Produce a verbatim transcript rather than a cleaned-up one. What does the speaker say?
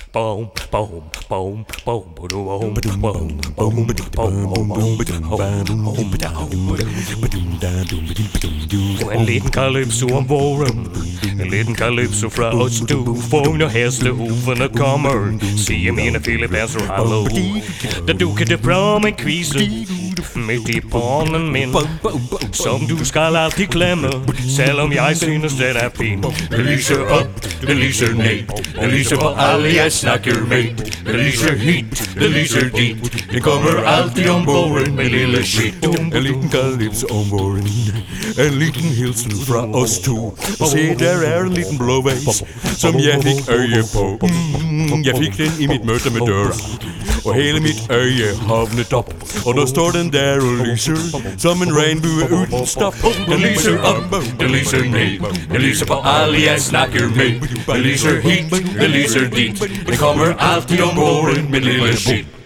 Boom, boom, boom, boom, boom, boom, boom, En liten calypso om våren, en liten calypso fra oss to. Fågner hästhovarna kommer, se mina filippinser hallå. Där dukade fram en kvise mitt i panen min, som du skal alltid klemme, selvom jeg synes den er fin. Det lyser op, det lyser ned, det lyser på alle jeg snakker med. Det lyser hit, det lyser dit, det kommer altid om våren med lille shit. En liten calypso om våren, en liten hilsen fra os to. Og se, der er en liten blå vejs, som jeg fik øje på. Mm, jeg fik den i mit møde med døren, og hele mit øje havnet op. Og nu står den der og lyser, som en regnbue uden stop. Det lyser op, det lyser ned, det lyser på alle jeg snakker med. Det lyser hit, det lyser dit, det kommer altid om våren med lille shit.